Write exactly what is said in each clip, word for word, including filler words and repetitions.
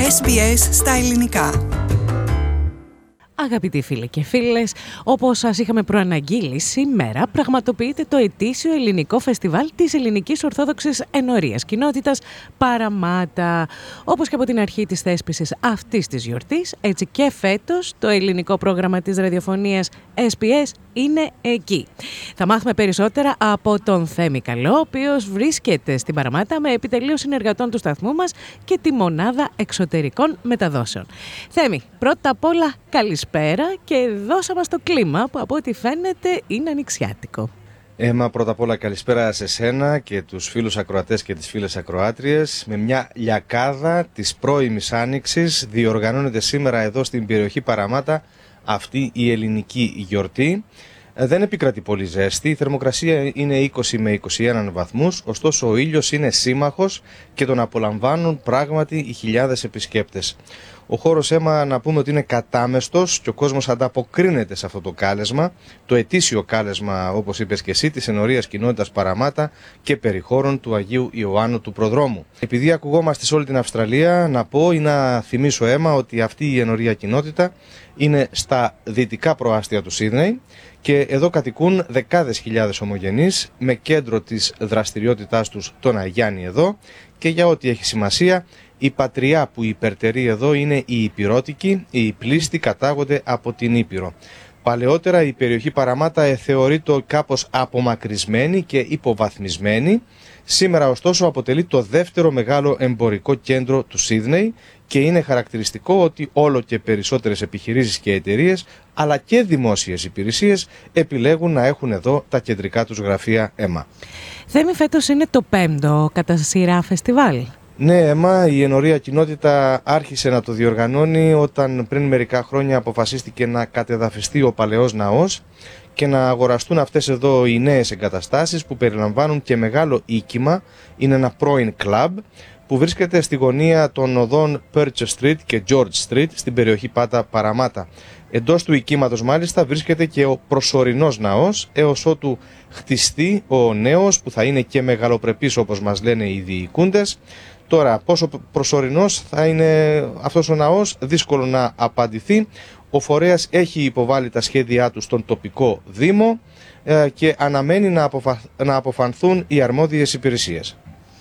Ες Μπι Ες στα ελληνικά. Αγαπητοί φίλοι και φίλες, όπως σας είχαμε προαναγγείλει, σήμερα πραγματοποιείται το ετήσιο ελληνικό φεστιβάλ της Ελληνικής Ορθόδοξης Ενορίας Κοινότητας Παραμάτα. Όπως και από την αρχή της θέσπισης αυτής της γιορτής, έτσι και φέτος το ελληνικό πρόγραμμα της ραδιοφωνίας Ες Μπι Ες είναι εκεί. Θα μάθουμε περισσότερα από τον Θέμη Καλό, ο οποίος βρίσκεται στην Παραμάτα με επιτελείο συνεργατών του σταθμού μας και τη Μονάδα Εξωτερικών Μεταδόσεων. Θέμη, πρώτα απ' όλα καλησπέρα και δώσα μας το κλίμα που από ό,τι φαίνεται είναι ανοιξιάτικο. Έμα, πρώτα απ' όλα καλησπέρα σε σένα και τους φίλους ακροατές και τις φίλες ακροάτριες. Με μια λιακάδα της πρώιμης άνοιξης διοργανώνεται σήμερα εδώ στην περιοχή Παραμάτα αυτή η ελληνική γιορτή. Δεν επικρατεί πολύ ζέστη, η θερμοκρασία είναι είκοσι με είκοσι ένα βαθμούς, ωστόσο ο ήλιος είναι σύμμαχος και τον απολαμβάνουν πράγματι οι χιλιάδες επισκέπτες. Ο χώρος, Έμα, να πούμε ότι είναι κατάμεστος και ο κόσμος ανταποκρίνεται σε αυτό το κάλεσμα, το ετήσιο κάλεσμα, όπως είπες και εσύ, της Ενορίας Κοινότητας Παραμάτα και περιχώρων του Αγίου Ιωάννου του Προδρόμου. Επειδή ακουγόμαστε σε όλη την Αυστραλία, να πω ή να θυμίσω, Έμα, ότι αυτή η Ενορία Κοινότητα είναι στα δυτικά προάστια του Σίδνεϊ και εδώ κατοικούν δεκάδες χιλιάδες ομογενείς με κέντρο της δραστηριότητάς τους τον Αγιάννη εδώ, και για ό,τι έχει σημασία, η πατριά που υπερτερεί εδώ είναι οι Υπηρώτικοι, οι πλήστοι κατάγονται από την Ήπειρο. Παλαιότερα η περιοχή Παραμάτα θεωρείται κάπως απομακρυσμένη και υποβαθμισμένη. Σήμερα ωστόσο αποτελεί το δεύτερο μεγάλο εμπορικό κέντρο του Σίδνεϊ και είναι χαρακτηριστικό ότι όλο και περισσότερες επιχειρήσεις και εταιρείες αλλά και δημόσιες υπηρεσίες επιλέγουν να έχουν εδώ τα κεντρικά τους γραφεία, Έμα. Θέμη, φέτος είναι το πέμπτο κατά σειρά φεστιβάλ. Ναι, Έμα, η Ενορία Κοινότητα άρχισε να το διοργανώνει όταν πριν μερικά χρόνια αποφασίστηκε να κατεδαφιστεί ο παλαιός ναός και να αγοραστούν αυτές εδώ οι νέες εγκαταστάσεις που περιλαμβάνουν και μεγάλο οίκημα. Είναι ένα πρώην κλαμπ που βρίσκεται στη γωνία των οδών Purchase Street και George Street στην περιοχή Πάτα Παραμάτα. Εντός του οικίματος μάλιστα βρίσκεται και ο προσωρινός ναός έως ότου χτιστεί ο νέος που θα είναι και μεγαλοπρεπής όπως μας λένε οι διοικούντες. Τώρα, πόσο προσωρινός θα είναι αυτός ο ναός, δύσκολο να απαντηθεί. Ο φορέας έχει υποβάλει τα σχέδιά του στον τοπικό δήμο και αναμένει να, αποφα... να αποφανθούν οι αρμόδιες υπηρεσίες.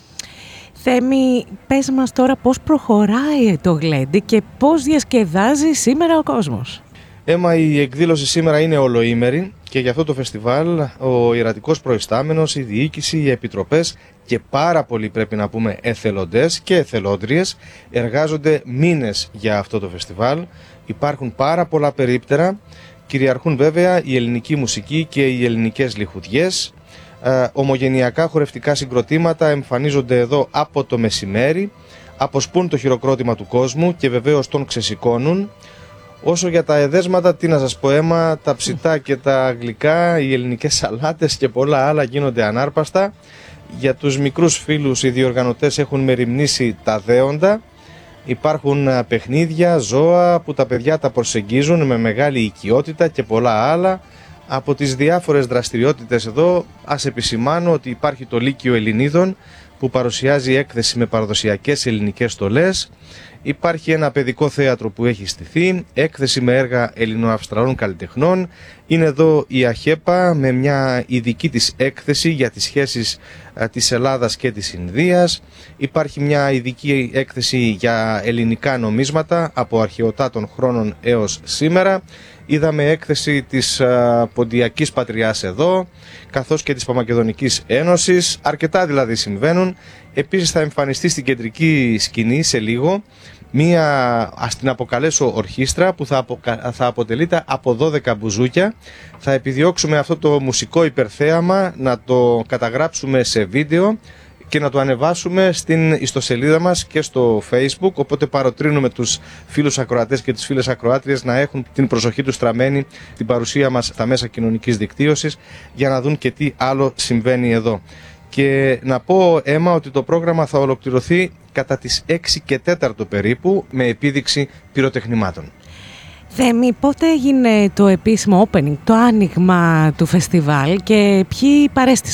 Θέμη, πες μας τώρα πώς προχωράει το γλέντι και πώς διασκεδάζει σήμερα ο κόσμος. Έμα, η εκδήλωση σήμερα είναι ολοήμερη και για αυτό το φεστιβάλ ο ιερατικός προϊστάμενος, η διοίκηση, οι επιτροπές και πάρα πολλοί, πρέπει να πούμε, εθελοντές και εθελόντριες εργάζονται μήνες για αυτό το φεστιβάλ. Υπάρχουν πάρα πολλά περίπτερα, κυριαρχούν βέβαια η ελληνική μουσική και οι ελληνικές λιχουδιές. Ε, ομογενειακά χορευτικά συγκροτήματα εμφανίζονται εδώ από το μεσημέρι, αποσπούν το χειροκρότημα του κόσμου και βεβαίως τον ξεσηκώνουν. Όσο για τα εδέσματα, τι να σας πω, Έμα, τα ψητά και τα γλυκά, οι ελληνικές σαλάτες και πολλά άλλα γίνονται ανάρπαστα. Για τους μικρούς φίλους οι διοργανωτές έχουν μεριμνήσει τα δέοντα. Υπάρχουν παιχνίδια, ζώα που τα παιδιά τα προσεγγίζουν με μεγάλη οικειότητα και πολλά άλλα. Από τις διάφορες δραστηριότητες εδώ, ας επισημάνω ότι υπάρχει το Λύκειο Ελληνίδων που παρουσιάζει έκθεση με παραδοσιακές ελληνικές στολές. Υπάρχει ένα παιδικό θέατρο που έχει στηθεί, έκθεση με έργα Ελληνοαυστραλών καλλιτεχνών. Είναι εδώ η ΑΧΕΠΑ με μια ειδική της έκθεση για τις σχέσεις α, της Ελλάδας και της Ινδίας. Υπάρχει μια ειδική έκθεση για ελληνικά νομίσματα από αρχαιοτάτων χρόνων έως σήμερα. Είδαμε έκθεση της α, Ποντιακής Πατριάς εδώ, καθώς και της Παμακεδονικής Ένωσης. Αρκετά δηλαδή συμβαίνουν. Επίσης θα εμφανιστεί στην κεντρική σκηνή σε λίγο μία, ας την αποκαλέσω, ορχήστρα που θα, αποκα... θα αποτελείται από δώδεκα μπουζούκια. Θα επιδιώξουμε αυτό το μουσικό υπερθέαμα να το καταγράψουμε σε βίντεο και να το ανεβάσουμε στην ιστοσελίδα μας και στο Facebook, οπότε παροτρύνουμε τους φίλους ακροατές και τις φίλες ακροάτριες να έχουν την προσοχή τους στραμμένη την παρουσία μας στα μέσα κοινωνικής δικτύωσης για να δουν και τι άλλο συμβαίνει εδώ. Και να πω, Έμα, ότι το πρόγραμμα θα ολοκληρωθεί κατά τις έξι και τέσσερα περίπου με επίδειξη πυροτεχνημάτων. Θέμη, πότε έγινε το επίσημο opening, το άνοιγμα του φεστιβάλ και ποιοι παρέστησαν?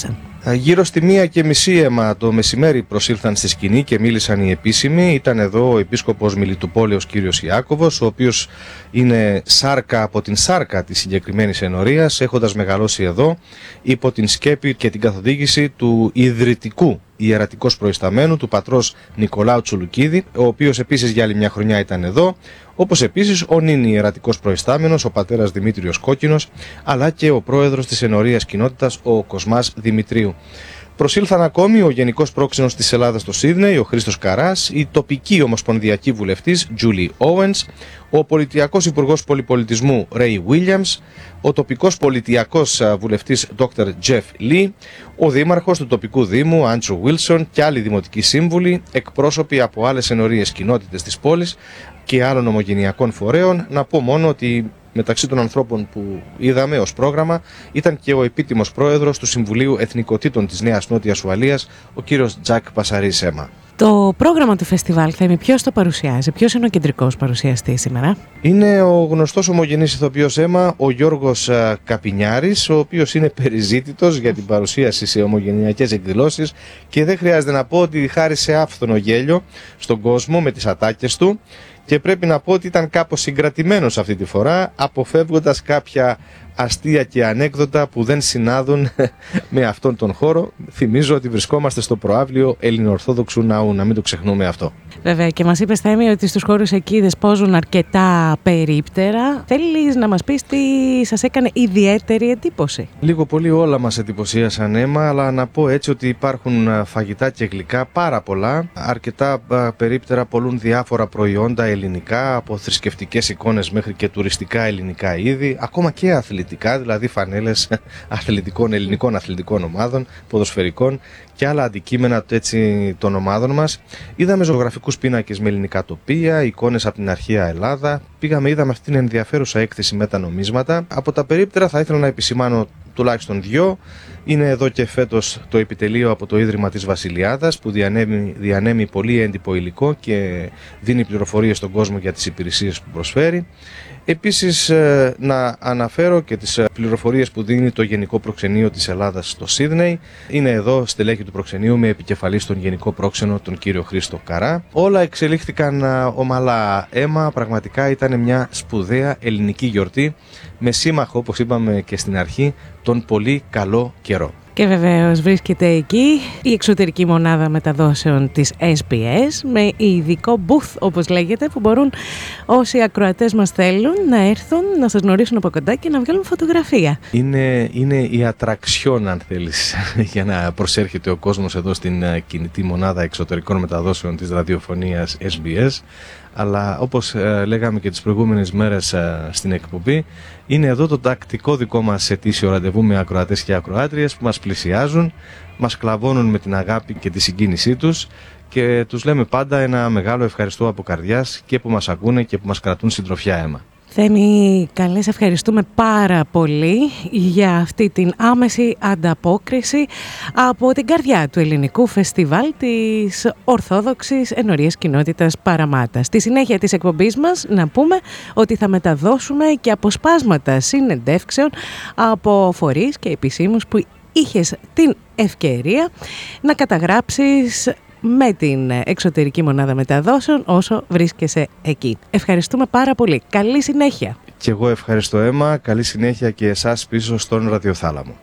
Γύρω στη μία και μισή αίμα το μεσημέρι προσήλθαν στη σκηνή και μίλησαν οι επίσημοι. Ήταν εδώ ο επίσκοπος Μιλιτουπόλεως κύριος Ιάκωβος, ο οποίος είναι σάρκα από την σάρκα της συγκεκριμένης ενορίας, έχοντας μεγαλώσει εδώ υπό την σκέπη και την καθοδήγηση του ιδρυτικού ιερατικός προϊσταμένου, του πατρός Νικολάου Τσουλουκίδη, ο οποίος επίσης για άλλη μια χρονιά ήταν εδώ, όπως επίσης ο νυν ιερατικός προϊστάμενος, ο πατέρας Δημήτριος Κόκκινος, αλλά και ο πρόεδρος της ενορίας κοινότητας, ο Κοσμάς Δημητρίου. Προσήλθαν ακόμη ο Γενικός Πρόξενος της Ελλάδας στο Σίδνεϊ, ο Χρήστος Καράς, η τοπική ομοσπονδιακή βουλευτής Τζούλι Όουενς, ο πολιτιακός υπουργός πολυπολιτισμού Ρέι Βίλιαμς, ο τοπικός πολιτιακός βουλευτής Δόκτωρ Τζεφ Λι, ο δήμαρχος του τοπικού δήμου Άντρου Βίλσον και άλλοι δημοτικοί σύμβουλοι, εκπρόσωποι από άλλες ενορίες κοινότητες της πόλης και άλλων ομογενειακών φορέων. Να πω μόνο ότι μεταξύ των ανθρώπων που είδαμε ως πρόγραμμα ήταν και ο επίτιμος πρόεδρος του Συμβουλίου Εθνικοτήτων της Νέας Νότιας Ουαλίας, ο κύριος Τζακ Πασαρίς Έμα. Το πρόγραμμα του φεστιβάλ, Θέμη, ποιος το παρουσιάζει, ποιος είναι ο κεντρικός παρουσιαστής σήμερα? Είναι ο γνωστός ομογενής ηθοποιός Έμα, ο Γιώργος Καπινιάρης, ο οποίος είναι περιζήτητος για την παρουσίαση σε ομογενειακές εκδηλώσεις και δεν χρειάζεται να πω ότι χάρισε άφθονο γέλιο στον κόσμο με τις ατάκες του. Και πρέπει να πω ότι ήταν κάπως συγκρατημένος αυτή τη φορά, αποφεύγοντας κάποια αστεία και ανέκδοτα που δεν συνάδουν με αυτόν τον χώρο. Θυμίζω ότι βρισκόμαστε στο προαύλιο Ελληνοορθόδοξου Ναού, να μην το ξεχνούμε αυτό. Βέβαια, και μας είπες, Θέμη, ότι στους χώρους εκεί δεσπόζουν αρκετά περίπτερα. Θέλεις να μας πεις τι σας έκανε ιδιαίτερη εντύπωση? Λίγο πολύ όλα μας εντυπωσίασαν, Έμα, αλλά να πω έτσι ότι υπάρχουν φαγητά και γλυκά πάρα πολλά. Αρκετά περίπτερα πολλούν διάφορα προϊόντα ελληνικά, από θρησκευτικές εικόνες μέχρι και τουριστικά ελληνικά είδη, ακόμα και αθλητικά, δηλαδή φανέλες αθλητικών, ελληνικών αθλητικών ομάδων, ποδοσφαιρικών και άλλα αντικείμενα έτσι των ομάδων μας. Είδαμε ζωγραφικούς πίνακες με ελληνικά τοπία, εικόνες από την αρχαία Ελλάδα. Πήγαμε, είδαμε αυτήν την ενδιαφέρουσα έκθεση με τα νομίσματα. Από τα περίπτερα θα ήθελα να επισημάνω τουλάχιστον δυο. Είναι εδώ και φέτος το επιτελείο από το Ίδρυμα της Βασιλιάδας, που διανέμει, διανέμει πολύ έντυπο υλικό και δίνει πληροφορίες στον κόσμο για τις υπηρεσίες που προσφέρει. Επίσης να αναφέρω και τις πληροφορίες που δίνει το Γενικό Προξενείο της Ελλάδας στο Σίδνεϊ. Είναι εδώ στελέχη του προξενείου με επικεφαλή στον Γενικό Πρόξενο τον κύριο Χρήστο Καρά. Όλα εξελίχθηκαν ομαλά, Έμα, πραγματικά ήταν μια σπουδαία ελληνική γιορτή με σύμμαχο, όπως είπαμε και στην αρχή, τον πολύ καλό καιρό. Και βεβαίως βρίσκεται εκεί η εξωτερική μονάδα μεταδόσεων της ες μπι ες με ειδικό booth, όπως λέγεται, που μπορούν όσοι ακροατές μας θέλουν να έρθουν, να σας γνωρίσουν από κοντά και να βγάλουν φωτογραφία. Είναι, είναι η ατραξιόν, αν θέλεις, για να προσέρχεται ο κόσμος εδώ στην κινητή μονάδα εξωτερικών μεταδόσεων της ραδιοφωνίας ες μπι ες. Αλλά όπως ε, λέγαμε και τις προηγούμενες μέρες ε, στην εκπομπή, είναι εδώ το τακτικό δικό μας ετήσιο ραντεβού με ακροατές και ακροάτριες που μας πλησιάζουν, μας κλαβώνουν με την αγάπη και τη συγκίνησή τους και τους λέμε πάντα ένα μεγάλο ευχαριστώ από καρδιάς και που μας ακούνε και που μας κρατούν συντροφιά, Έμα. Θέμη, καλές, ευχαριστούμε πάρα πολύ για αυτή την άμεση ανταπόκριση από την καρδιά του ελληνικού φεστιβάλ της Ορθόδοξης Ενορίας Κοινότητας Παραμάτα. Στη συνέχεια της εκπομπής μας να πούμε ότι θα μεταδώσουμε και αποσπάσματα συνεντεύξεων από φορείς και επισήμους που είχες την ευκαιρία να καταγράψεις με την εξωτερική μονάδα μεταδόσεων όσο βρίσκεσαι εκεί. Ευχαριστούμε πάρα πολύ. Καλή συνέχεια. Και εγώ ευχαριστώ, Έμα. Καλή συνέχεια και εσάς πίσω στον ραδιοθάλαμο.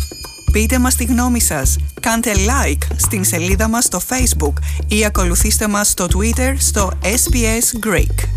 Πείτε μας τη γνώμη σας. Κάντε like στην σελίδα μας στο Facebook ή ακολουθήστε μας στο Twitter στο ες μπι ες Greek.